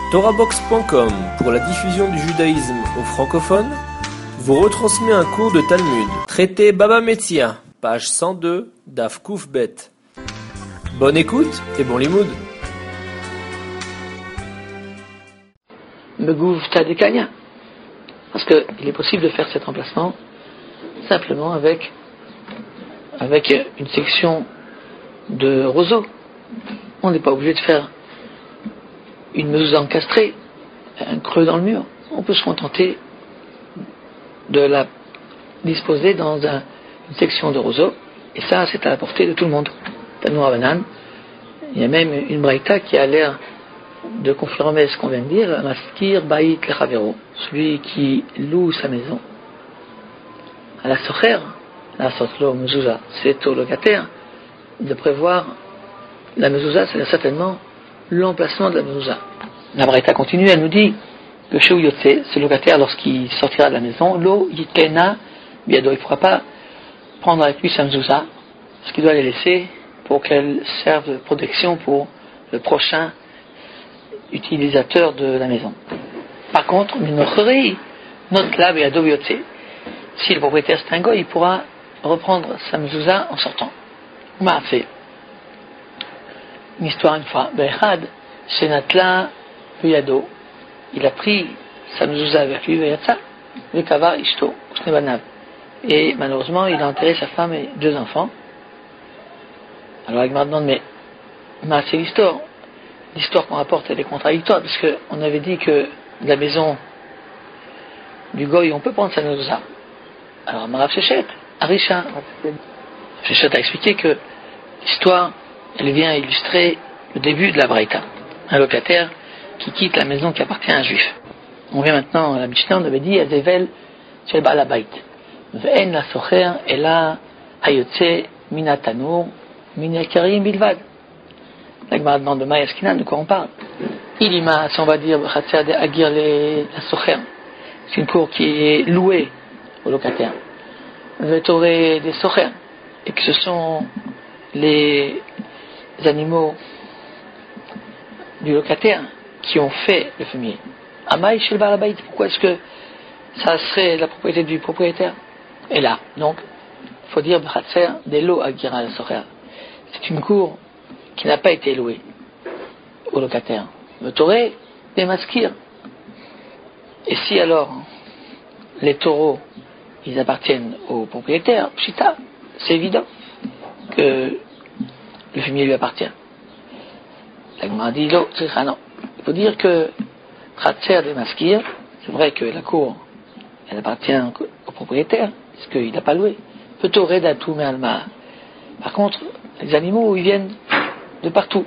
TorahBox.com, pour la diffusion du judaïsme aux francophones, vous retransmet un cours de Talmud, traité Baba Metzia, page 102, Daf Kouf Bet. Bonne écoute et bon limoud. Megouv Tadekania. Parce qu'il est possible de faire cet remplacement simplement avec une section de roseau. On n'est pas obligé de faire une mezouza encastrée, un creux dans le mur. On peut se contenter de la disposer dans une section de roseau, et ça, c'est à la portée de tout le monde. Tanour Abanan. Il y a même une braïta qui a l'air de confirmer ce qu'on vient de dire, Maskir Baït Lechavero, celui qui loue sa maison à la socher, la sotlo mezouza, c'est au locataire de prévoir la mezouza, c'est certainement l'emplacement de la mezouza. La braïta continue, elle nous dit que chez Yotse, ce locataire, lorsqu'il sortira de la maison, lo yitena biado, il ne pourra pas prendre avec lui sa mezouza, parce qu'il doit les laisser pour qu'elle serve de protection pour le prochain utilisateur de la maison. Par contre, si le propriétaire c'est un goy, il pourra reprendre sa mezouza en sortant. C'est une histoire une fois. Behad, Senatla, Yado, il a pris sa mezouza avec lui, Vekava, Ishto, Shnebanav. Et malheureusement, il a enterré sa femme et 2 enfants. Alors il me demande, mais c'est l'histoire. L'histoire qu'on rapporte, elle est contradictoire, parce qu'on avait dit que de la maison du goy, on peut prendre sa mezouza. Alors Marav Shechet, Arisha, Shechet a expliqué que l'histoire, elle vient illustrer le début de la braïta. Un locataire qui quitte la maison qui appartient à un juif. On vient maintenant à la Mishnah, on avait dit Azevel Shel Baal Habayit. Ve'en la socher ela hayotze min hatanur min yakarim bilvad. La Gemara demande de Mayaskina, de quoi on parle. Ilima, si on va dire Chatzer de Agir la socher, c'est une cour qui est louée au locataire. Vetoré des socher, et que ce sont les animaux du locataire qui ont fait le fumier. Amaï chez le Baal Habayit, pourquoi est-ce que ça serait la propriété du propriétaire? Et là, donc, il faut dire Chatzer des lots Agir la socher. C'est une cour qui n'a pas été louée au locataire. Le toré des maskir. Et si alors les taureaux ils appartiennent au propriétaire, pshita, c'est évident que le fumier lui appartient. La Gemara dit non. Il faut dire que Khatser des maskir, c'est vrai que la cour elle appartient au propriétaire, parce qu'il n'a pas loué. Peut toré d'atou mais alma. Par contre, les animaux ils viennent de partout.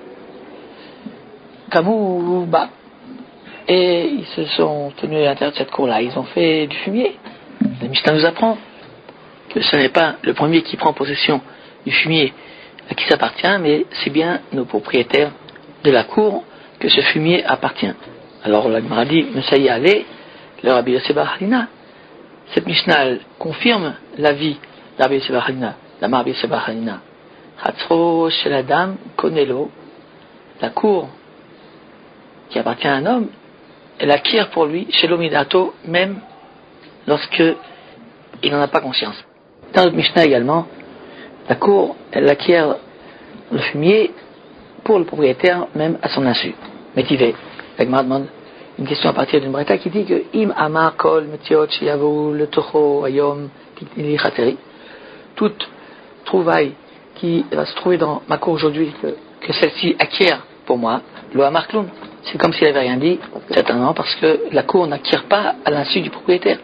Kamou, bah. Et ils se sont tenus à l'intérieur de cette cour-là. Ils ont fait du fumier. La Mishnah nous apprend que ce n'est pas le premier qui prend possession du fumier à qui ça appartient, mais c'est bien nos propriétaires de la cour que ce fumier appartient. Alors la Gemara dit, mais ça y est, allez, le Rabbi Yosef bar Hanina. Cette Mishnah elle confirme l'avis de Rabbi Yosef bar Hanina, la Rabbi Yosef bar Hanina. Hatzro shel Adam konelo, la cour qui appartient à un homme, elle acquiert pour lui chez l'omidato, même lorsque il n'en a pas conscience. Dans notre Mishnah également, la cour, elle acquiert le fumier pour le propriétaire, même à son insu. Métivé. La Gemara demande une question à partir d'une braïta qui dit que im amar kol metiot shiyavu le tocho ayom titili chateri, toute trouvaille qui va se trouver dans ma cour aujourd'hui, que celle-ci acquiert pour moi, lo amar kloum. C'est comme s'il n'avait rien dit, certainement parce que la cour n'acquiert pas à l'insu du propriétaire.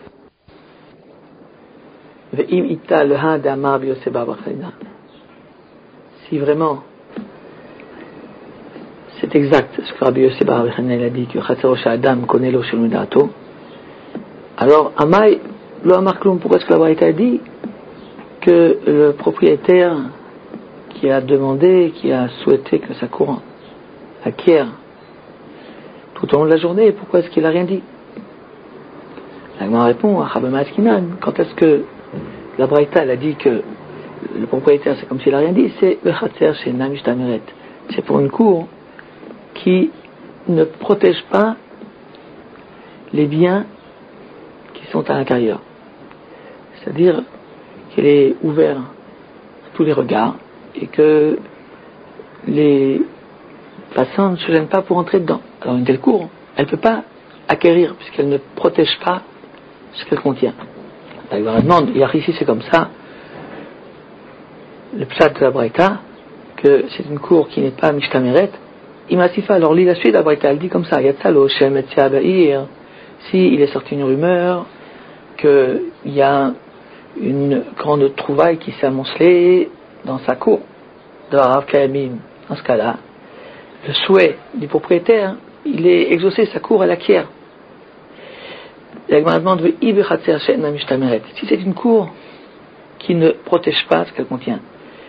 Si vraiment c'est exact ce que Rabbi Yosef bar Hanina a dit, que Chatzer shel Adam connaît lo shel midato, alors Amay lo amar kloum, pourquoi est-ce que la Braïta a dit que le propriétaire qui a demandé, qui a souhaité que sa cour acquiert tout au long de la journée, pourquoi est-ce qu'il n'a rien dit? La Gemara répond à Chabama Askinan, quand est-ce que la Braïta elle a dit que le propriétaire c'est comme s'il n'a rien dit, c'est le Chatzer chez Namish Tameret. C'est pour une cour qui ne protège pas les biens qui sont à l'intérieur. C'est-à-dire qu'elle est ouverte à tous les regards et que les passants ne se gênent pas pour entrer dedans. Alors une telle cour, elle ne peut pas acquérir puisqu'elle ne protège pas ce qu'elle contient. La Gemara demande, ici c'est comme ça, le pshat de la Braïta, que c'est une cour qui n'est pas mishtameret, imasifa. Alors lis la suite de la Braïta, elle dit comme ça, yatzalo shem etzia ba'ir, si il est sorti une rumeur qu'il y a une grande trouvaille qui s'est amoncelée dans sa cour, de Rav Kayamim, dans ce cas-là, le souhait du propriétaire, il est exaucé, sa cour elle acquiert. La Gemara demande, si c'est une cour qui ne protège pas ce qu'elle contient,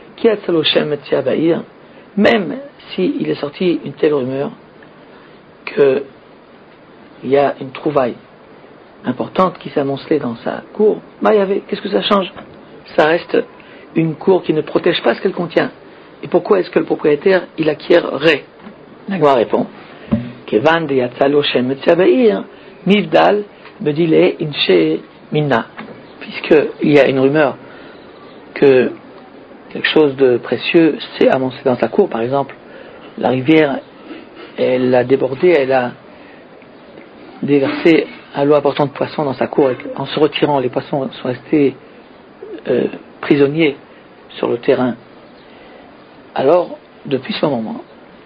même s'il est sorti une telle rumeur qu'il y a une trouvaille importante qui s'est amoncelée dans sa cour, qu'est-ce que ça change? Ça reste une cour qui ne protège pas ce qu'elle contient. Et pourquoi est-ce que le propriétaire il acquierrait? La Gemara répond, Kevan de yatzalo shem etziabair mivdal bedile inche minna, puisqu'il y a une rumeur que quelque chose de précieux s'est amoncellé dans sa cour. Par exemple, la rivière, elle a débordé, elle a déversé un lot important de poissons dans sa cour. En se retirant, les poissons sont restés prisonniers sur le terrain. Alors, depuis ce moment,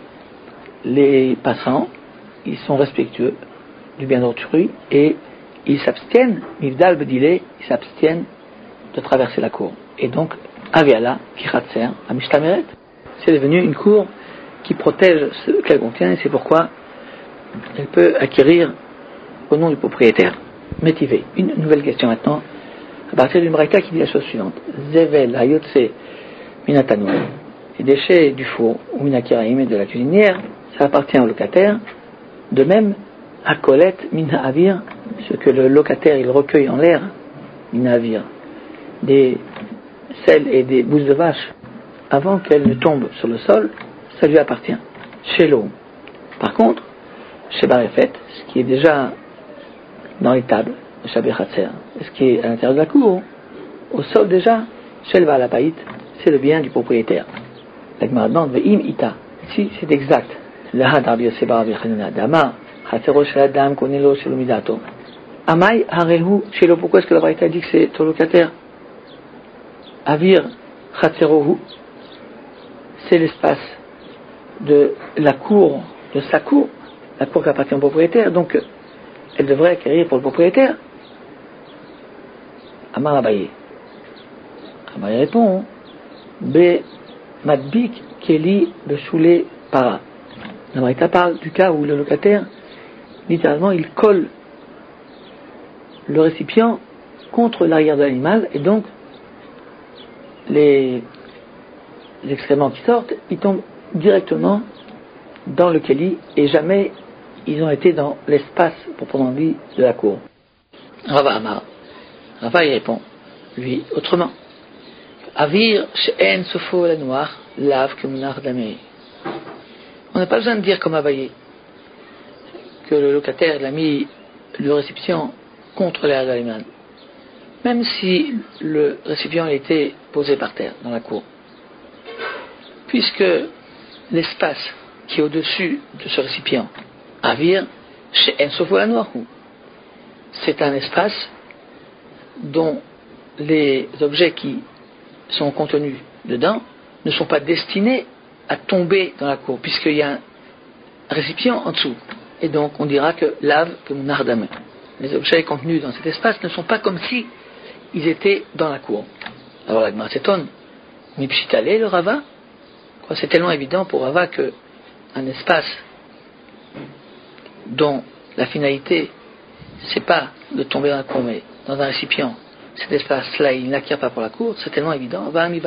les passants, ils sont respectueux du bien d'autrui et ils s'abstiennent, Mivdal Bedile, ils s'abstiennent de traverser la cour. Et donc, Aviala, Kiratser, Amishtameret, c'est devenu une cour qui protège ce qu'elle contient et c'est pourquoi elle peut acquérir au nom du propriétaire. Métivé. Une nouvelle question maintenant, à partir d'une braïta qui dit la chose suivante. Zevel, Hayotse, Minatanu. Les déchets du four ou Minakiraim et de la cuisinière, ça appartient au locataire. De même, Akolet, Mina Avir, ce que le locataire il recueille en l'air, Mina Avir, des sels et des bousses de vache, avant qu'elles ne tombent sur le sol, ça lui appartient. Chez l'eau. Par contre, chez Barefet, ce qui est déjà dans les tables, le Shabbat Hatzer, ce qui est à l'intérieur de la cour, au sol déjà, chez le Valapaït, c'est le bien du propriétaire. La Gemara demande, Ve'im Ita, si c'est exact, Laha Darbi Yoseba Vichanina Dama, Hatzero Shel Adam Konelo Shel Midato. Amai Harehu Shelo, pourquoi est-ce que la Braïta dit que c'est ton locataire? Avir Chatzerohu, c'est l'espace de la cour, de sa cour, la cour qui appartient au propriétaire, donc elle devrait acquérir pour le propriétaire. Amar Abaye. Abaye répond, Be Madbik Keli Beshule Para. La Braïta parle du cas où le locataire, littéralement, il colle le récipient contre l'arrière de l'animal et donc les excréments qui sortent, ils tombent directement dans le keli et jamais ils ont été dans l'espace, proprement dit, de la cour. Rava Amar. Rava y répond, lui, autrement. Avir she'en sofo la noire, lave que munar damé. On n'a pas besoin de dire comme Abaye que le locataire il a mis le récipient contre l'air de l'animal. Même si le récipient était posé par terre dans la cour. Puisque l'espace qui est au-dessus de ce récipient, Avir, chez Ensofo la Noire, c'est un espace dont les objets qui sont contenus dedans ne sont pas destinés à tomber dans la cour, puisqu'il y a un récipient en dessous. Et donc on dira que lave, que nardame. Les objets contenus dans cet espace ne sont pas comme si ils étaient dans la cour. Alors la Gemara s'étonne. Mipshitale, le Rava, c'est tellement évident pour Rava que un espace dont la finalité c'est pas de tomber dans la cour mais dans un récipient, cet espace-là il n'acquiert pas pour la cour, c'est tellement évident.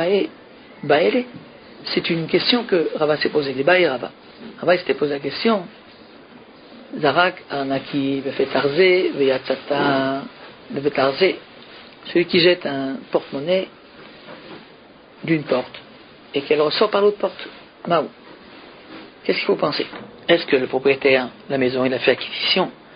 C'est une question que Rava s'est posée. Rava s'était posé la question. Zarak Arnaki Vefetarze Veyatsata Vefetarze. Celui qui jette un porte-monnaie d'une porte et qu'elle ressort par l'autre porte. Maou. Qu'est-ce qu'il faut penser? Est-ce que le propriétaire de la maison il a fait acquisition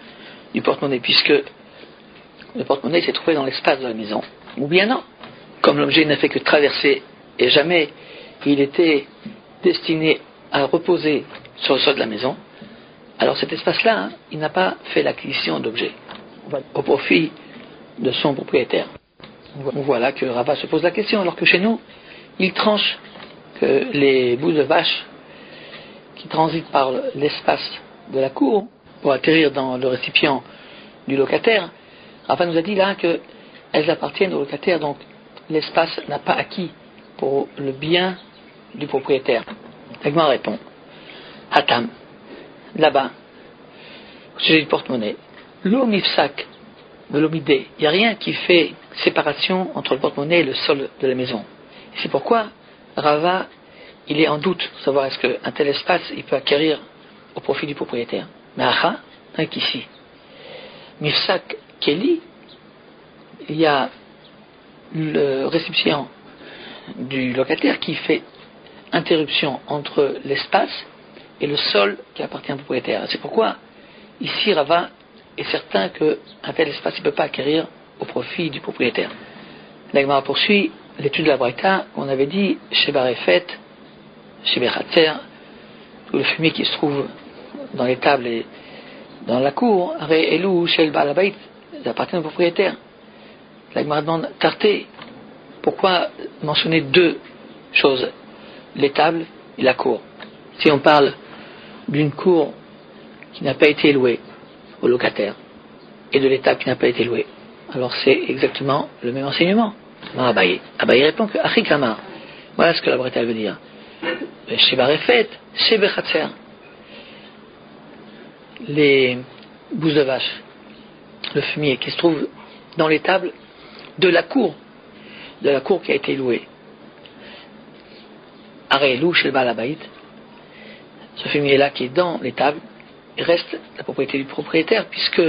du porte-monnaie, puisque le porte-monnaie s'est trouvé dans l'espace de la maison. Ou bien non, comme l'objet n'a fait que traverser et jamais il était destiné à reposer sur le sol de la maison, alors cet espace-là, il n'a pas fait l'acquisition d'objet au profit de son propriétaire. Voilà que Rava se pose la question, alors que chez nous, il tranche que les bouts de vache qui transitent par l'espace de la cour pour atterrir dans le récipient du locataire, Rava nous a dit là qu'elles appartiennent au locataire, donc l'espace n'a pas acquis pour le bien du propriétaire. L'Agma répond, Hatam, là-bas, au sujet du porte-monnaie, l'eau mifsak, de l'omidé, il n'y a rien qui fait séparation entre le porte-monnaie et le sol de la maison. Et c'est pourquoi Rava, il est en doute pour savoir est-ce qu'un tel espace, il peut acquérir au profit du propriétaire. Mais Acha, ici, mifsak keli, il y a le récipient du locataire qui fait interruption entre l'espace et le sol qui appartient au propriétaire. C'est pourquoi ici Rava est certain qu'un tel espace ne peut pas acquérir au profit du propriétaire. L'Agma poursuit l'étude de la Braïta, on avait dit chez Barefet, chez Bechatzer, tout le fumier qui se trouve dans les tables et dans la cour, Re Elou, Shel Balabait, ils appartiennent au propriétaire. L'Agma demande Tarté, pourquoi mentionner deux choses, les tables et la cour? Si on parle d'une cour qui n'a pas été louée au locataire et de l'étable qui n'a pas été louée, alors c'est exactement le même enseignement. Abaye répond que Achikama, voilà ce que la Braïta veut dire. Chez Barefet, chez Bechatzer, les bouses de vache, le fumier qui se trouve dans l'étable de la cour qui a été louée. Areelou chez le Balabait, ce fumier-là qui est dans l'étable, il reste la propriété du propriétaire, puisque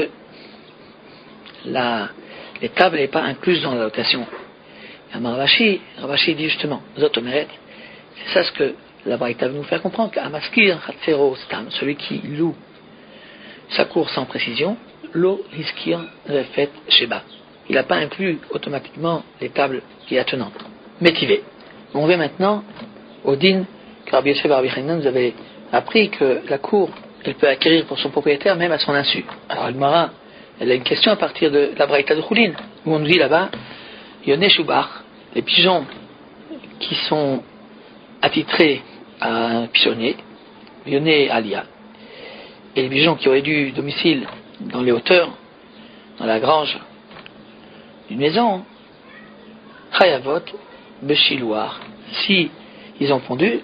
l'étable n'est pas incluse dans la location. Ravashi dit justement, Zotomeret, c'est ça ce que la Braïta veut nous faire comprendre, qu'Amaskir Hatzero Stam, celui qui loue sa cour sans précision, Lo Hiskir Refet Sheba. Il n'a pas inclus automatiquement les tables qui est attenante. Métivé. On va maintenant au din que Rabbi Yosef Rabbi Chanan nous avait appris que la cour, elle peut acquérir pour son propriétaire même à son insu. Alors Almara, elle a une question à partir de la Braïta de Choulin, où on nous dit là-bas, Yoné Shubach, les pigeons qui sont attitrés à un pigeonnier, Yoné Alia, et les pigeons qui auraient du domicile dans les hauteurs, dans la grange d'une maison, Chayavot, Beshilouar, si ils ont pondu,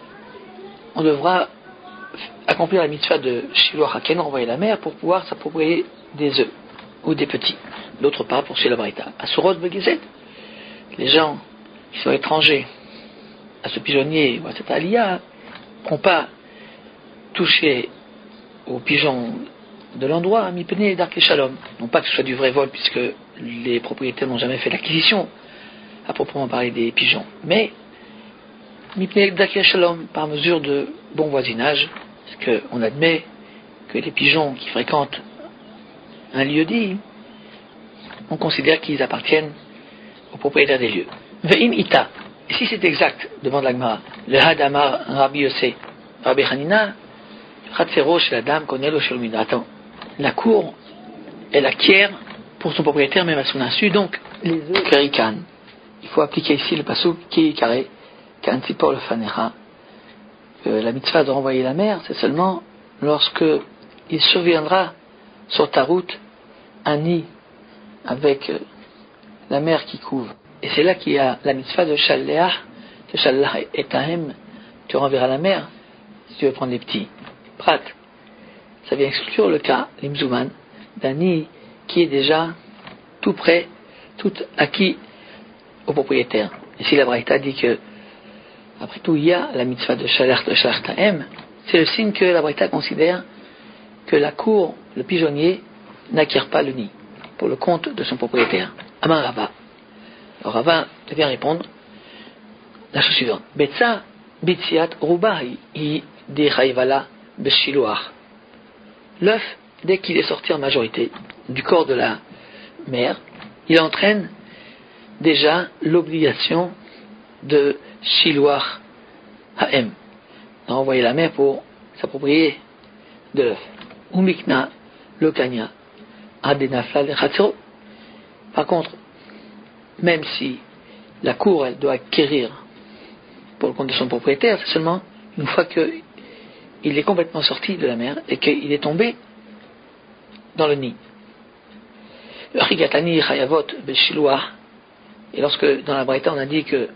on devra accomplir la mitzvah de Shilouar Haken, envoyer la mère pour pouvoir s'approprier des œufs ou des petits. D'autre part, pour la Braïta, Asurot Begizet, les gens qui sont étrangers à ce pigeonnier ou à cette alia n'ont pas touché aux pigeons de l'endroit, Mipene Darke Shalom. Non pas que ce soit du vrai vol, puisque les propriétaires n'ont jamais fait l'acquisition à proprement parler des pigeons, mais Mipene Darke Shalom, par mesure de bon voisinage, parce qu'on admet que les pigeons qui fréquentent un lieu dit, on considère qu'ils appartiennent au propriétaire des lieux. Ve'im ita, et si c'est exact, demande l'Agmara, le hadamar Rabbi Yosef, Rabbi Hanina, Chatzero chez la dame, Konelo chez le Attends, la cour, elle acquiert pour son propriétaire même à son insu, donc les œufs kerikan. Il faut appliquer ici le pasuk ki carré, kantipol fanecha. La mitzvah de renvoyer la mère, c'est seulement lorsque il surviendra sur ta route un nid avec la mère qui couve. Et c'est là qu'il y a la mitzvah de Shalleah, que Shalleah et Tahem, tu renverras la mère si tu veux prendre les petits. Prat, ça vient exclure le cas, l'imzouman, d'un nid qui est déjà tout prêt, tout acquis au propriétaire. Et si la Braïta dit que, après tout, il y a la mitzvah de Shalleah Tahem, c'est le signe que la Braïta considère que la cour, le pigeonnier, n'acquiert pas le nid pour le compte de son propriétaire. Amar Rava. Alors Rava vient répondre la chose suivante. Betsa bitziat rubahi i de chayvala beshiloach. L'œuf dès qu'il est sorti en majorité du corps de la mère, il entraîne déjà l'obligation de Shiluach Ha'em, d'envoyer la mère pour s'approprier de l'œuf. Umikna le kanya adenafla le chatzero. Par contre, même si la cour elle doit acquérir pour le compte de son propriétaire, c'est seulement une fois qu'il est complètement sorti de la mer et qu'il est tombé dans le nid. Le chigatani chayavot beshiluah. Et lorsque dans la Braïta on a dit que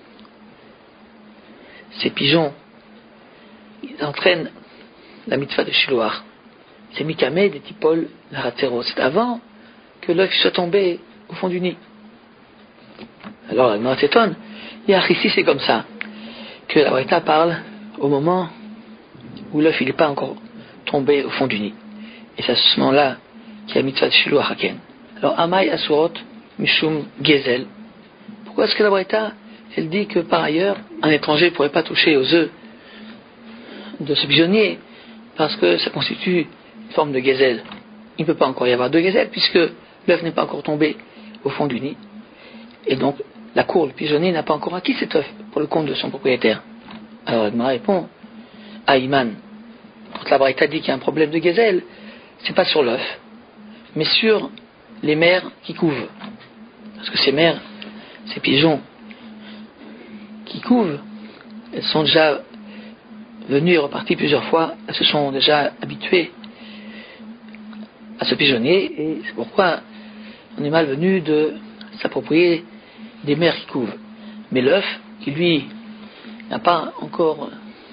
ces pigeons ils entraînent la mitzvah de shiluah, c'est mikame des tipol la hatzero. C'est avant que l'œuf soit tombé au fond du nid. Alors la Gemara s'étonne. Ici c'est comme ça que la Braïta parle au moment où l'œuf il n'est pas encore tombé au fond du nid. Et c'est à ce moment-là qu'il y a mitzvah de shiluah haken. Alors amay asurot mishum gezel. Pourquoi est-ce que la Braïta elle dit que par ailleurs un étranger ne pourrait pas toucher aux œufs de ce pigeonnier parce que ça constitue une forme de gezel. Il ne peut pas encore y avoir de gezel puisque l'œuf n'est pas encore tombé au fond du nid. Et donc la cour, le pigeonnier n'a pas encore acquis cet œuf pour le compte de son propriétaire. Alors elle me répond, Aïman, quand la Braïta dit qu'il y a un problème de gezel, c'est pas sur l'œuf, mais sur les mères qui couvent. Parce que ces mères, ces pigeons qui couvent, elles sont déjà venues et reparties plusieurs fois, elles se sont déjà habituées à ce pigeonnier, et c'est pourquoi on est malvenu de s'approprier des mères qui couvent. Mais l'œuf, qui lui n'a pas encore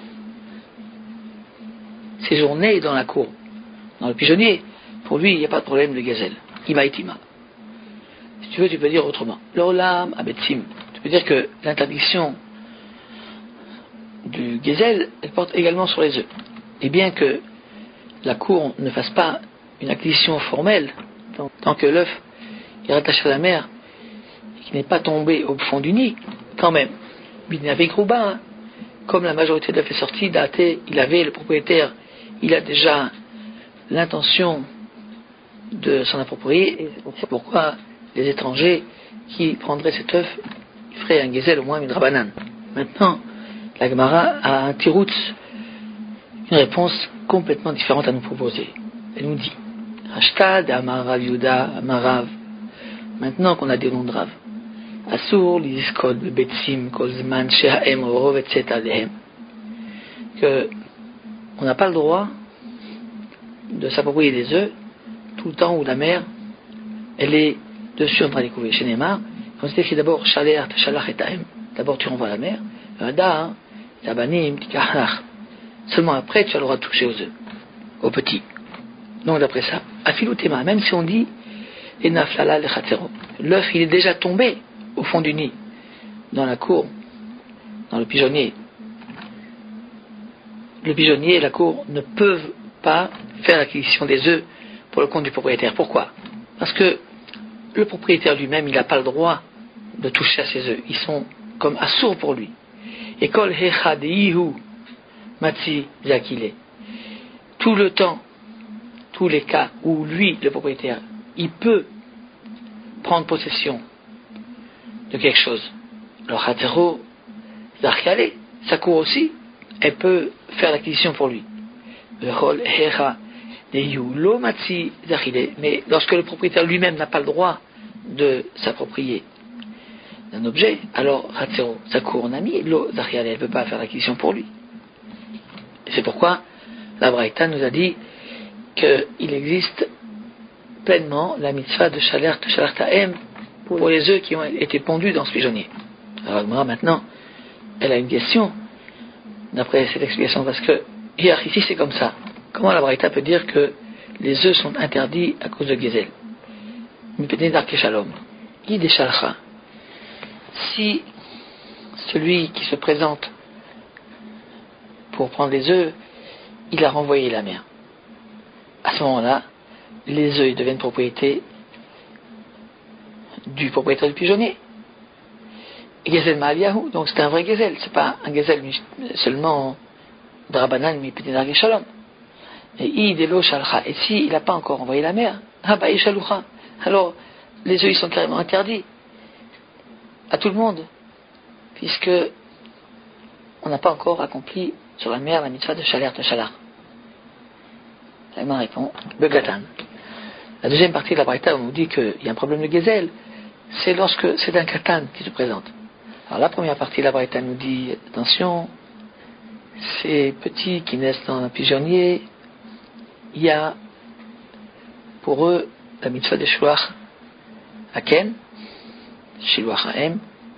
séjourné dans la cour, dans le pigeonnier, pour lui il n'y a pas de problème de gazelle. Ima itima. Si tu veux, tu peux dire autrement. L'olam abetsim. Tu peux dire que l'interdiction du gazelle, elle porte également sur les œufs. Et bien que la cour ne fasse pas une acquisition formelle, tant que l'œuf est rattaché à la mer et qu'il n'est pas tombé au fond du nid, quand même, avec Rouba, comme la majorité de l'œuf est sortie, il avait le propriétaire, il a déjà l'intention de s'en approprier, et c'est pourquoi les étrangers qui prendraient cet œuf, ils feraient un gezel au moins une rabanan. Maintenant, la Gemara a un tiroutz, une réponse complètement différente à nous proposer. Elle nous dit, Hashtad Amarav Yuda Amarav. Maintenant qu'on a des noms de Rav, Asur Liskod Betsim Kolzman Shehaem Orov etc. Que on n'a pas le droit de s'approprier des œufs tout le temps où la mère elle est dessus en train de découvrir. Chez Neymar, on s'est écrit d'abord Shaler Tashalach et Taem. D'abord tu renvoies la mère, Ada, Tabanim, Tikarach. Seulement après tu as le droit de toucher aux œufs, aux petits. Donc d'après ça, Afilutema, même si on dit Enaflala le Chatzero, l'œuf il est déjà tombé au fond du nid, dans la cour, dans le pigeonnier. Le pigeonnier et la cour ne peuvent pas faire l'acquisition des œufs pour le compte du propriétaire. Pourquoi? Parce que le propriétaire lui-même, il n'a pas le droit de toucher à ces œufs. Ils sont comme assourds pour lui. Et kol hechadeihu matzi zakile. Tout le temps, tous les cas où lui, le propriétaire, il peut prendre possession de quelque chose. Alors Hatzero Zachiale, sa cour aussi, elle peut faire l'acquisition pour lui. Mais lorsque le propriétaire lui-même n'a pas le droit de s'approprier d'un objet, alors Hatzero, sa cour en a mis, elle ne peut pas faire l'acquisition pour lui. Et c'est pourquoi la Braïta nous a dit qu'il existe pleinement la mitzvah de Shaler Taem pour les œufs qui ont été pondus dans ce pigeonnier. Alors moi maintenant, elle a une question d'après cette explication, parce que ici c'est comme ça. Comment la Braïta peut dire que les œufs sont interdits à cause de Gezel? Si celui qui se présente pour prendre les œufs, il a renvoyé la mère, à ce moment-là, les œufs deviennent propriété du propriétaire du pigeonnier. Gezel Ma'aliyahu, donc c'est un vrai Gezel, c'est pas un Gezel seulement Drabanan mi Petit Shalom. Et idelo shalcha. Et si il n'a pas encore envoyé la mer, haba ishalucha. Alors, les œufs, ils sont carrément interdits à tout le monde, puisque on n'a pas encore accompli sur la mer la mitzvah de shaler teshalar. La Gemara répond, begatan. La deuxième partie de la Braïta, on nous dit qu'il y a un problème de gezel, c'est lorsque c'est un katan qui se présente. Alors la première partie de la Braïta nous dit, attention, ces petits qui naissent dans un pigeonnier, il y a pour eux la mitzvah de Shiluach Haken, Shiluach Haem,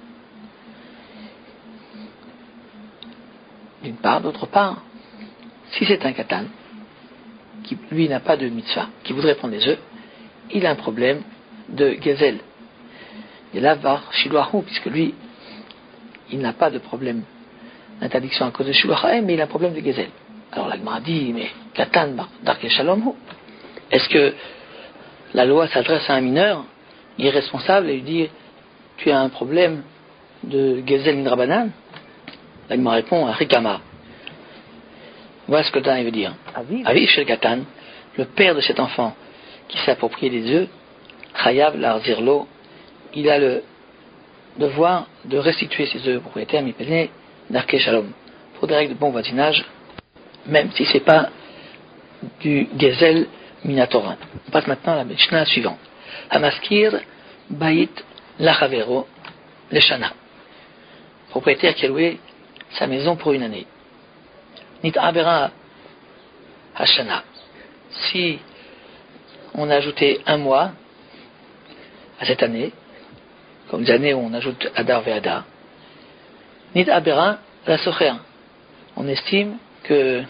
d'une part. D'autre part, si c'est un katan, qui lui n'a pas de mitzvah, qui voudrait prendre les œufs, il a un problème de gezel. Et là, var Shiluachu, puisque lui, il n'a pas de problème d'interdiction à cause de Shiluach Haem, mais il a un problème de gezel. Alors la Gemara dit, mais katan darke shalom hu. Est-ce que la loi s'adresse à un mineur irresponsable et lui dit, tu as un problème de gezel midrabanan? La Gemara répond, rikama. Voilà ce que Tana veut dire. Aviv shel katan, le père de cet enfant qui s'est approprié des œufs, chayav l'arzirlo, il a le devoir de restituer ses œufs propriétaires, mipene darke shalom, pour des règles de bon voisinage, même si c'est pas du gezel minatora. On passe maintenant à la Mishnah suivante. Hamaskir bayit lachavero leshana. Propriétaire qui a loué sa maison pour une année. Nit abera hashana. Si on a ajouté un mois à cette année, comme des années où on ajoute Adar ve Adar, Nit abera la socher. On estime que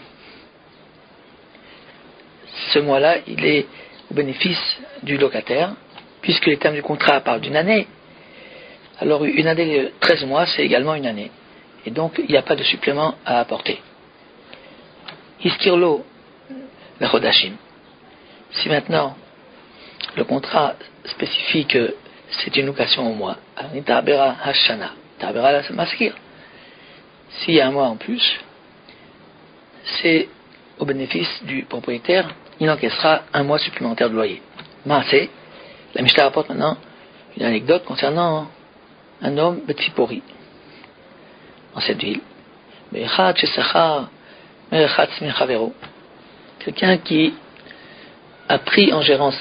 ce mois-là, il est au bénéfice du locataire, puisque les termes du contrat parlent d'une année. Alors une année de 13 mois, c'est également une année. Et donc, il n'y a pas de supplément à apporter. Iskirlo lechodashim. Si maintenant, le contrat spécifie que c'est une location au mois, ta'abera hashana, ta'abera la maskir. S'il y a un mois en plus, c'est au bénéfice du propriétaire, il encaissera un mois supplémentaire de loyer. Maaseh, la Mishnah rapporte maintenant une anecdote concernant un homme Betzipori, dans cette ville. Quelqu'un qui a pris en gérance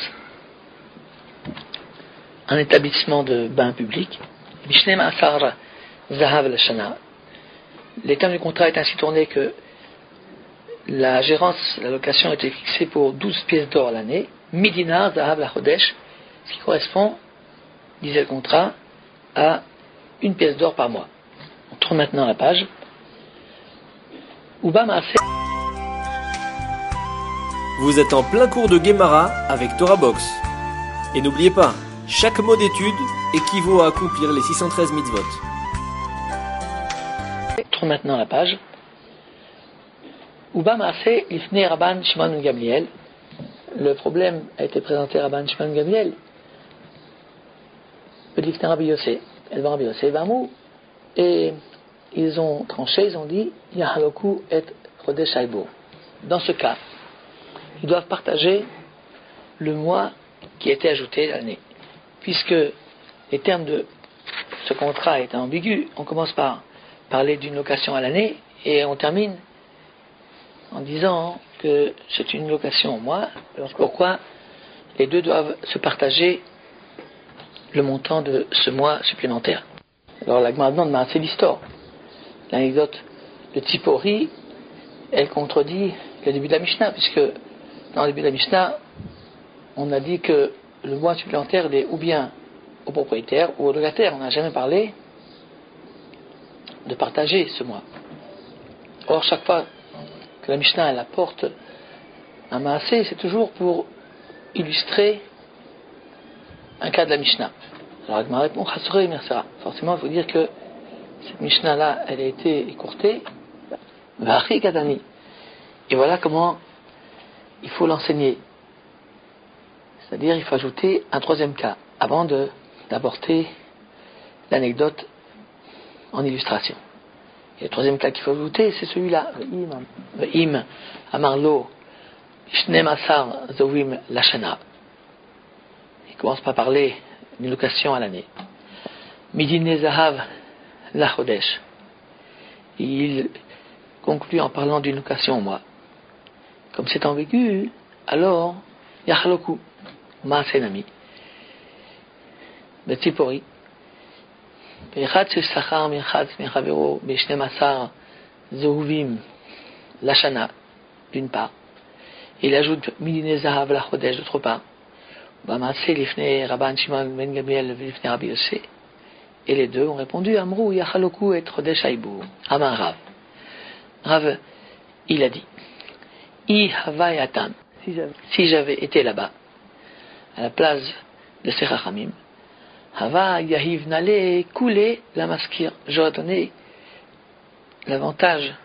un établissement de bains publics. Les termes du contrat est ainsi tourné que la gérance, la location était fixée pour 12 pièces d'or à l'année, Midinar Zahav la Chodesh, ce qui correspond, disait le contrat, à une pièce d'or par mois. On tourne maintenant la page. Vous êtes en plein cours de Gemara avec Torah Box. Et n'oubliez pas, chaque mot d'étude équivaut à accomplir les 613 mitzvot. On tourne maintenant la page. Uba Maaseh Ifne Rabban Shimon Gamliel. Le problème a été présenté à Rabban Shimon Gamliel. L'Ifne Rabbi Yossé. El Rabbi Yossé Bamou. Et ils ont tranché, ils ont dit Yahaloku et Chodesh Haibur. Dans ce cas, ils doivent partager le mois qui a été ajouté à l'année. Puisque les termes de ce contrat étant ambigus, on commence par parler d'une location à l'année et on termine en disant que c'est une location au mois. Alors pourquoi les deux doivent se partager le montant de ce mois supplémentaire? Alors la Gemara demande, c'est l'histoire. L'anecdote de Tzipori, elle contredit le début de la Mishnah, puisque dans le début de la Mishnah, on a dit que le mois supplémentaire il est ou bien au propriétaire ou au locataire. On n'a jamais parlé de partager ce mois. Or, chaque fois que la Mishnah elle apporte un maasé, c'est toujours pour illustrer un cas de la Mishnah. Alors, Agmara répond, forcément, il faut dire que cette Mishnah-là, elle a été écourtée. Et voilà comment il faut l'enseigner. C'est-à-dire, il faut ajouter un troisième cas, avant d'apporter l'anecdote en illustration. Et le troisième cas qu'il faut ajouter, c'est celui-là. Im Amarlo Shnem Asar Zovim Lashana. Il commence par parler d'une location à l'année. Midine Zahav Lachodesh. Il conclut en parlant d'une location au mois. Comme c'est ambigu, alors Yachaloku Maasenami. Betzipori. Bechad Sachar Mechad Mechavero Beshnem Asar Zovim Lashana, d'une part. Il ajoute Midine Zahav Lachodesh, d'autre part. Bamassé Lifne Rabban Shimon Ben Gabriel Lifne Rabbi Yossé. Et les deux ont répondu Amrou Yachaloku et Chodesh Haibou. Amar Rav. Rav, il a dit I Havayatam. Si j'avais été là-bas, à la place de ces Chachamim, Hava Yahiv Nale Koulé la Maskir. J'aurais donné l'avantage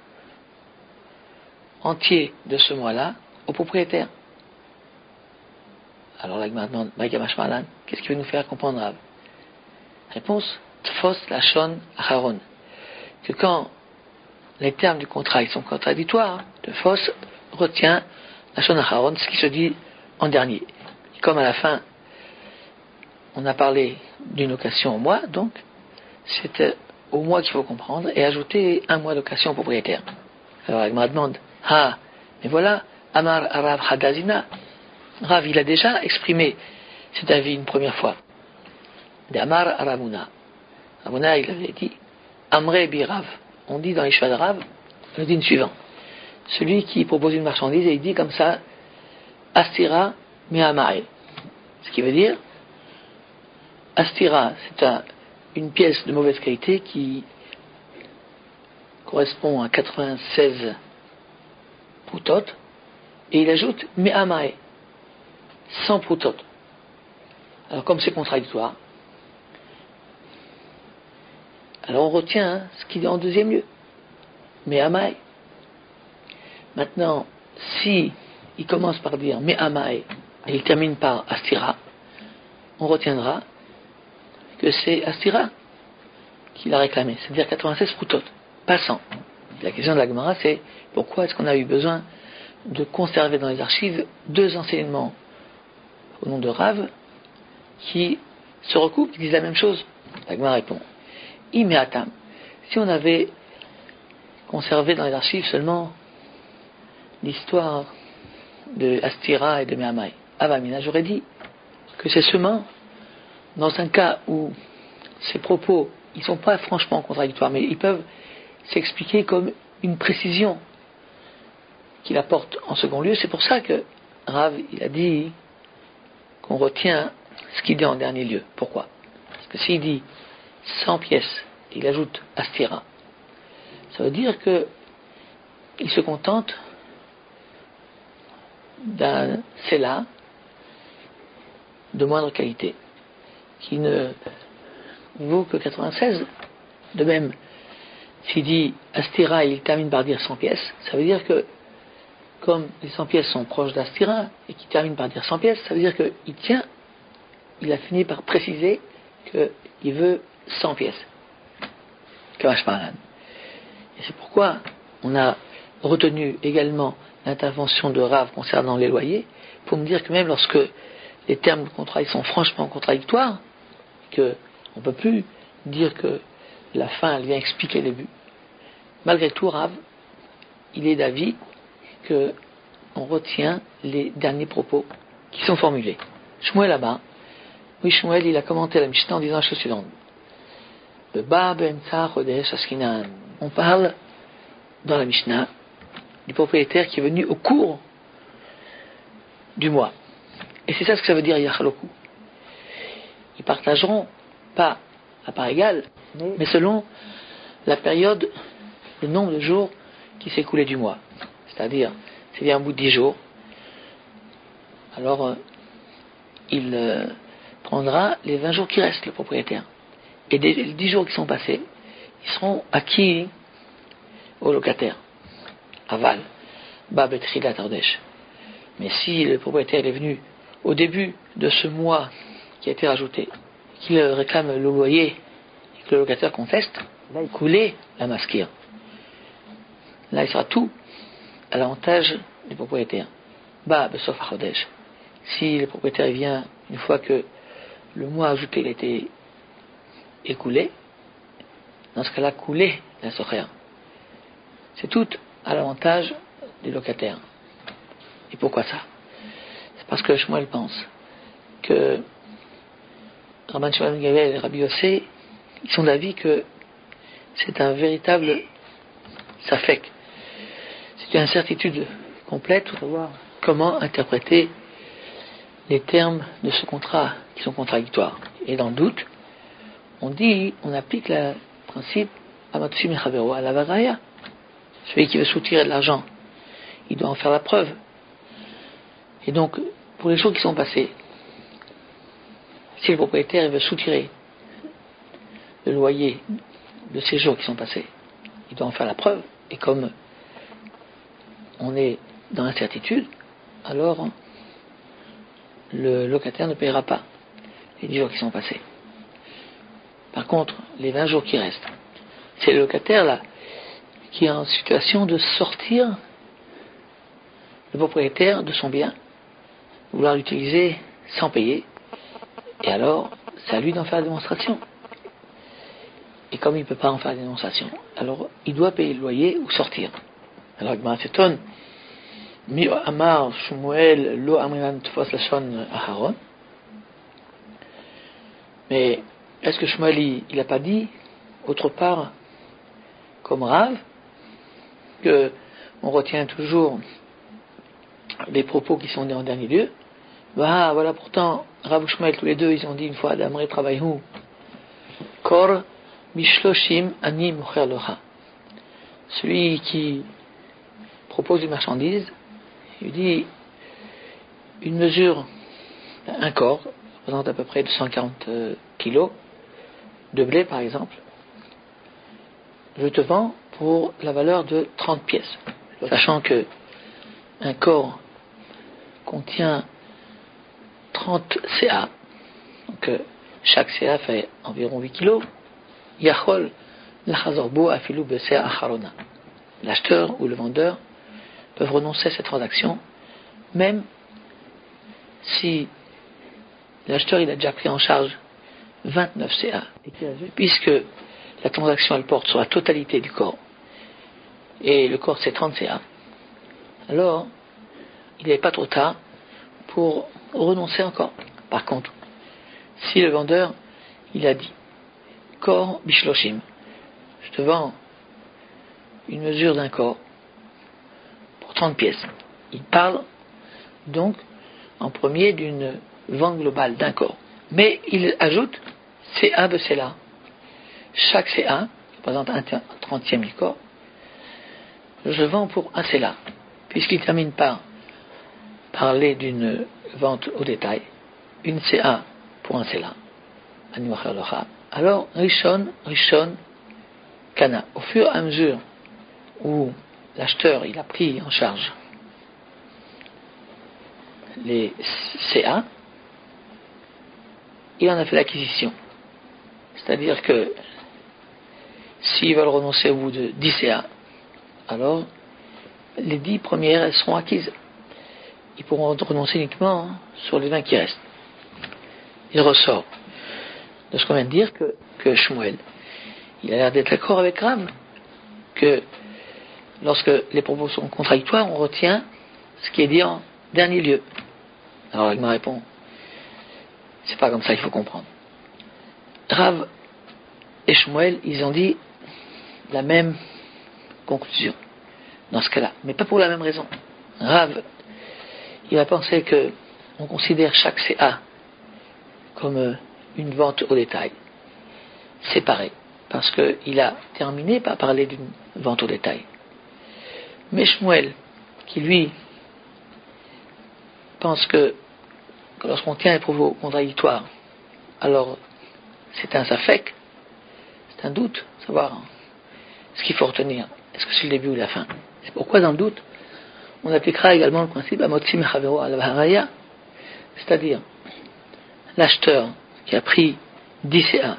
entier de ce mois-là au propriétaire. Alors là, maintenant, qu'est-ce qui veut nous faire comprendre Rav? Réponse Tfos Lachon Acharon. Que quand les termes du contrat ils sont contradictoires, Tfos retient Lachon Acharon, ce qui se dit en dernier. Et comme à la fin, on a parlé d'une location au mois, donc c'est au mois qu'il faut comprendre et ajouter un mois de location au propriétaire. Alors il me demande mais voilà, Amar Rav Hadazina. Rav, il a déjà exprimé cet avis une première fois. D'Amar Ramuna. Ramuna, il avait dit Amre bi Rav. On dit dans les choix de Rav le dîne suivant. Celui qui propose une marchandise et il dit comme ça Astira Me'amae. Ce qui veut dire Astira, c'est une pièce de mauvaise qualité qui correspond à 96 proutot. Et il ajoute Me'amae. 100 proutot. Alors comme c'est contradictoire, alors on retient ce qu'il est en deuxième lieu. Mais Amaï. Maintenant, si il commence par dire Mais Amaï et il termine par Astira, on retiendra que c'est Astira qu'il a réclamé, c'est-à-dire 96 proutot, pas 100. La question de la Gemara, c'est pourquoi est-ce qu'on a eu besoin de conserver dans les archives deux enseignements au nom de Rav qui se recoupent, qui disent la même chose. La Gemara répond Imeatam. Si on avait conservé dans les archives seulement l'histoire de Astira et de Mehamai, Avamina, j'aurais dit que c'est seulement dans un cas où ces propos ils ne sont pas franchement contradictoires, mais ils peuvent s'expliquer comme une précision qu'il apporte en second lieu. C'est pour ça que Rav il a dit qu'on retient ce qu'il dit en dernier lieu. Pourquoi? Parce que s'il dit 100 pièces, il ajoute Astira, ça veut dire que il se contente d'un cella de moindre qualité qui ne vaut que 96. De même, s'il dit Astira et il termine par dire 100 pièces, ça veut dire que comme les 100 pièces sont proches d'Astira et qu'il termine par dire 100 pièces, ça veut dire qu'il a fini par préciser qu'il veut 100 pièces. Kamash Parlan. Et c'est pourquoi on a retenu également l'intervention de Rav concernant les loyers, pour me dire que même lorsque les termes de contrat ils sont franchement contradictoires, qu'on ne peut plus dire que la fin elle vient expliquer le début, malgré tout Rav, il est d'avis que on retient les derniers propos qui sont formulés. Shmuel là-bas, oui Shmuel il a commenté la Mishnah en disant la chose suivante. On parle dans la Mishnah du propriétaire qui est venu au cours du mois. Et c'est ça ce que ça veut dire Yachaloku. Ils partageront pas à part égale, mais selon la période, le nombre de jours qui s'est écoulé du mois. C'est-à-dire, s'il y a un bout de 10 jours, alors il prendra les 20 jours qui restent, le propriétaire. Et les 10 jours qui sont passés, ils seront acquis au locataire. Aval, Babetrila Tardesh. Mais si le propriétaire est venu au début de ce mois qui a été rajouté, qu'il réclame le loyer et que le locataire conteste, là il coulait la masquire. Là il sera tout à l'avantage du propriétaire. bah, sauf Chodesh. Si le propriétaire vient une fois que le mois ajouté il a été écoulé, dans ce cas-là, couler la socher. C'est tout à l'avantage du locataire. Et pourquoi ça? C'est parce que Shmuel pense que Rabban Shimon ben Gamliel et Rabbi Yossé, ils sont d'avis que c'est un véritable safek. C'est une incertitude complète pour savoir comment interpréter les termes de ce contrat qui sont contradictoires. Et dans le doute, on applique le principe Amatsu Mechavero à la Varaya. Celui qui veut soutirer de l'argent, il doit en faire la preuve. Et donc, pour les jours qui sont passés, si le propriétaire veut soutirer le loyer de ces jours qui sont passés, il doit en faire la preuve. Et comme on est dans l'incertitude, alors le locataire ne paiera pas les 10 jours qui sont passés. Par contre, les 20 jours qui restent, c'est le locataire là qui est en situation de sortir le propriétaire de son bien, vouloir l'utiliser sans payer, et alors c'est à lui d'en faire la démonstration. Et comme il ne peut pas en faire la démonstration, alors il doit payer le loyer ou sortir. Alors Gemara s'étonne. Mi Amar Shmuel lo amrinan tfos lashon aharon. Mais est-ce que Shmuel il n'a pas dit autre part comme Rav que on retient toujours les propos qui sont dits en dernier lieu? Bah voilà, pourtant Rav et Shmuel tous les deux ils ont dit une fois d'Amré travaillou kor bishloshim ani mocher locha. Celui qui propose une marchandise, il dit une mesure, un corps représente à peu près 240 kilos de blé par exemple, je te vends pour la valeur de 30 pièces, sachant que un corps contient 30 CA, donc chaque CA fait environ 8 kilos. Yachol l'achazorbo afilu b'CA acharona. L'acheteur ou le vendeur peuvent renoncer à cette transaction, même si l'acheteur il a déjà pris en charge 29 CA, puisque la transaction elle porte sur la totalité du corps, et le corps c'est 30 CA, alors il n'est pas trop tard pour renoncer encore. Par contre, si le vendeur il a dit corps bishloshim, je te vends une mesure d'un corps pour 30 pièces, il parle donc en premier d'une vente globale d'un corps, mais il ajoute CA Besela. Chaque CA représente un 30e du corps, je vends pour un CELA, puisqu'il termine par parler d'une vente au détail, une CA pour un CELA, alors Rishon, Kana, au fur et à mesure où l'acheteur il a pris en charge les CA, il en a fait l'acquisition. C'est-à-dire que s'ils veulent renoncer au bout de 10 CA, alors les 10 premières elles seront acquises. Ils pourront renoncer uniquement sur les 20 qui restent. Il ressort de ce qu'on vient de dire que Shmuel, il a l'air d'être d'accord avec Rav, que lorsque les propos sont contradictoires, on retient ce qui est dit en dernier lieu. Alors il me répond, c'est pas comme ça qu'il faut comprendre. Rav et Shmuel, ils ont dit la même conclusion dans ce cas-là, mais pas pour la même raison. Rav, il a pensé que on considère chaque CA comme une vente au détail, séparée, parce qu'il a terminé par parler d'une vente au détail. Mais Shmuel, qui lui pense que lorsqu'on tient les propos contradictoires, alors c'est un safek, c'est un doute, savoir ce qu'il faut retenir, est-ce que c'est le début ou la fin. C'est pourquoi dans le doute, on appliquera également le principe Amotzi Mechavero al Haraya, c'est-à-dire l'acheteur qui a pris 10 CA,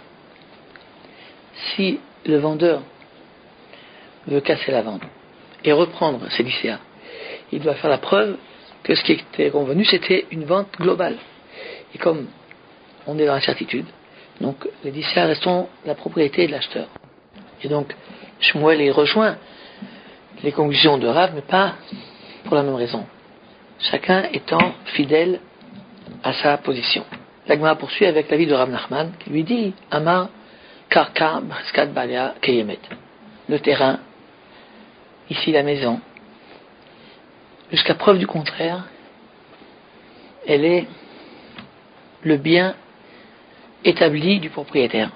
si le vendeur veut casser la vente et reprendre ces 10 CA, il doit faire la preuve que ce qui était convenu, c'était une vente globale. Et comme on est dans l'incertitude, donc les 10 sers restent la propriété de l'acheteur. Et donc, Shmuel y rejoint les conclusions de Rav, mais pas pour la même raison. Chacun étant fidèle à sa position. L'Agma poursuit avec l'avis de Rav Nachman, qui lui dit Amar Karka Breskat Balia Keyemet. Le terrain, ici la maison, jusqu'à preuve du contraire, elle est le bien établi du propriétaire.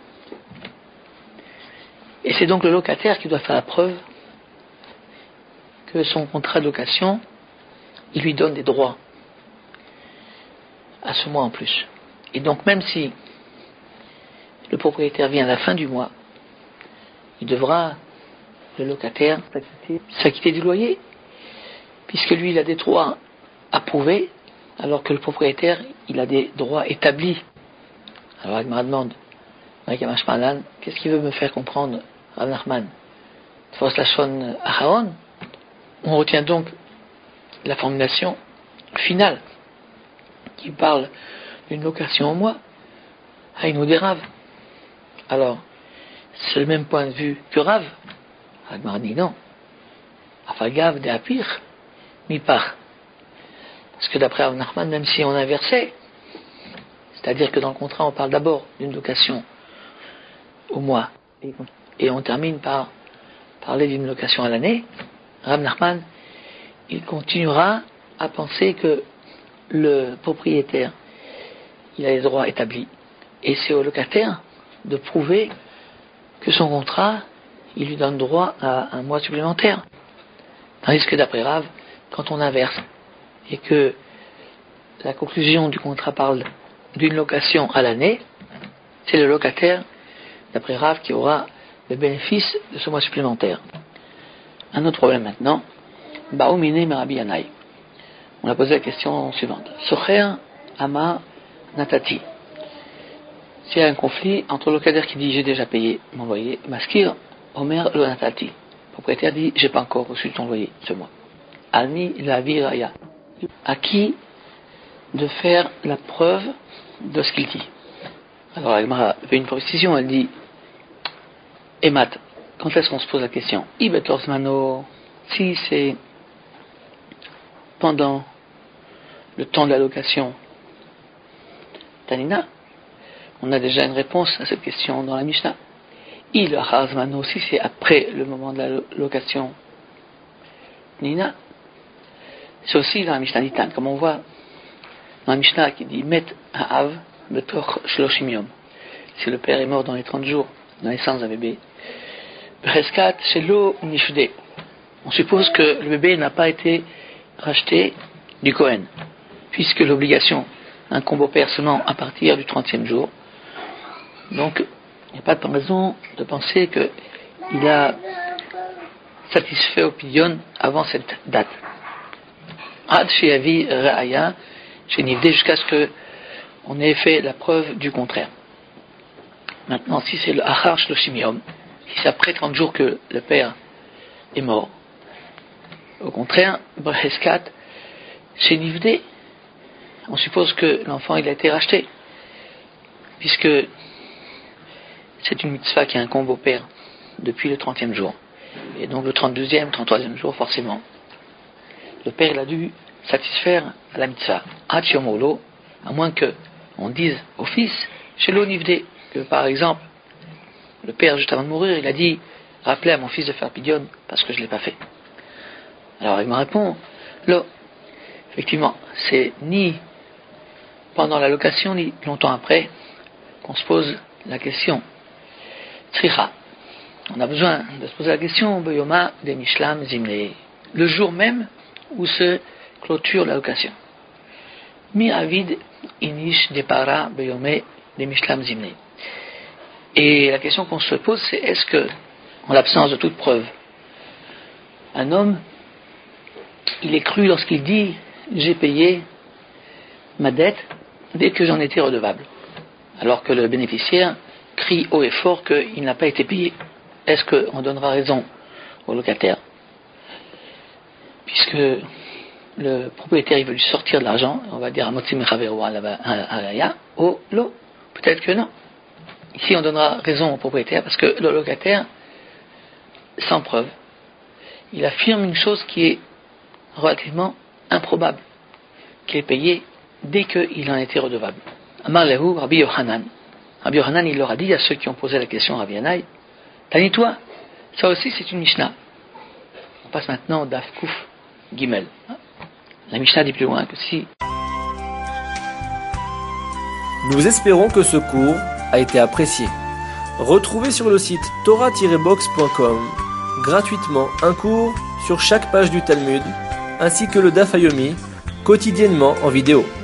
Et c'est donc le locataire qui doit faire la preuve que son contrat de location, il lui donne des droits à ce mois en plus. Et donc même si le propriétaire vient à la fin du mois, il devra, le locataire, s'acquitter du loyer, puisque lui il a des droits approuvés, alors que le propriétaire il a des droits établis. Alors il me demande, qu'est-ce qu'il veut me faire comprendre, Rav Nachman? On retient donc la formulation finale qui parle d'une location au mois, Haïnou des Rav. Alors, c'est le même point de vue que Rav. Agmar dit non. Afagav de Apir, mi par. Parce que d'après Rav Nachman, même si on inversait, c'est-à-dire que dans le contrat on parle d'abord d'une location au mois et on termine par parler d'une location à l'année, Rav Nachman, il continuera à penser que le propriétaire, il a les droits établis. Et c'est au locataire de prouver que son contrat, il lui donne droit à un mois supplémentaire. Tandis que d'après Rav, quand on inverse, et que la conclusion du contrat parle d'une location à l'année, c'est le locataire, d'après Rav, qui aura le bénéfice de ce mois supplémentaire. Un autre problème maintenant, Baoumine Merabi Yanaï. On a posé la question suivante. Socher Ama Natati. S'il y a un conflit entre le locataire qui dit j'ai déjà payé mon loyer, Maskir Omer Lo Natati. Le propriétaire dit j'ai pas encore reçu ton loyer ce mois. Almi la viraya. À qui de faire la preuve de ce qu'il dit? Alors Agmara fait une précision, elle dit Emat, quand est-ce qu'on se pose la question? Ibetorsmano, si c'est pendant le temps de la location, Tanina, on a déjà une réponse à cette question dans la Mishnah. Il Harzmano, si c'est après le moment de la location, Nina, c'est aussi dans la Mishnah Nitan, comme on voit dans la Mishnah qui dit Met Ha'av Betoch Shloshim Yom. Si le père est mort dans les 30 jours de la naissance d'un bébé, Breskat Shelo Nishde. On suppose que le bébé n'a pas été racheté du Kohen, puisque l'obligation incombe au père seulement à partir du 30e jour. Donc, il n'y a pas de raison de penser qu'il a satisfait au pidyon avant cette date. Ad Sheyavi Ra'aya, Shenivde, jusqu'à ce qu'on ait fait la preuve du contraire. Maintenant, si c'est le Achar Shloshim Yom, si c'est après 30 jours que le père est mort, au contraire, Breheskat, Shenivde, on suppose que l'enfant il a été racheté, puisque c'est une mitzvah qui incombe au père depuis le 30e jour. Et donc le 32e, 33e jour, forcément, le père il a dû satisfaire à la mitzvah. Hachiyomolo, à moins que on dise au fils, Shelo Nivde, que par exemple, le père juste avant de mourir, il a dit, rappelez à mon fils de faire pidyon parce que je ne l'ai pas fait. Alors il me répond, là, effectivement, c'est ni pendant la location, ni longtemps après, qu'on se pose la question. Tricha. On a besoin de se poser la question, Boyoma de Mishlam Zimne. Le jour même où se clôture la location. Mi avid inish depara Boyome de Mishlam Zimne. Et la question qu'on se pose, c'est est-ce que, en l'absence de toute preuve, un homme, il est cru lorsqu'il dit j'ai payé ma dette dès que j'en étais redevable, alors que le bénéficiaire crie haut et fort qu'il n'a pas été payé. Est-ce qu'on donnera raison au locataire, puisque le propriétaire il veut lui sortir de l'argent, on va dire à Motzi Mechaveru Alaya, ou lo, peut-être que non. Ici on donnera raison au propriétaire parce que le locataire, sans preuve, il affirme une chose qui est relativement improbable, qu'il est payé dès qu'il en était redevable. Amar Lehu, Rabbi Yochanan. Rabbi Yochanan, il leur a dit à ceux qui ont posé la question à Rabbi Yanaï, Tani-toi, ça aussi c'est une Mishnah. On passe maintenant au Daf Kuf Gimel. La Mishnah dit plus loin que si. Nous espérons que ce cours a été apprécié. Retrouvez sur le site torah-box.com gratuitement un cours sur chaque page du Talmud, ainsi que le Daf Yomi, quotidiennement en vidéo.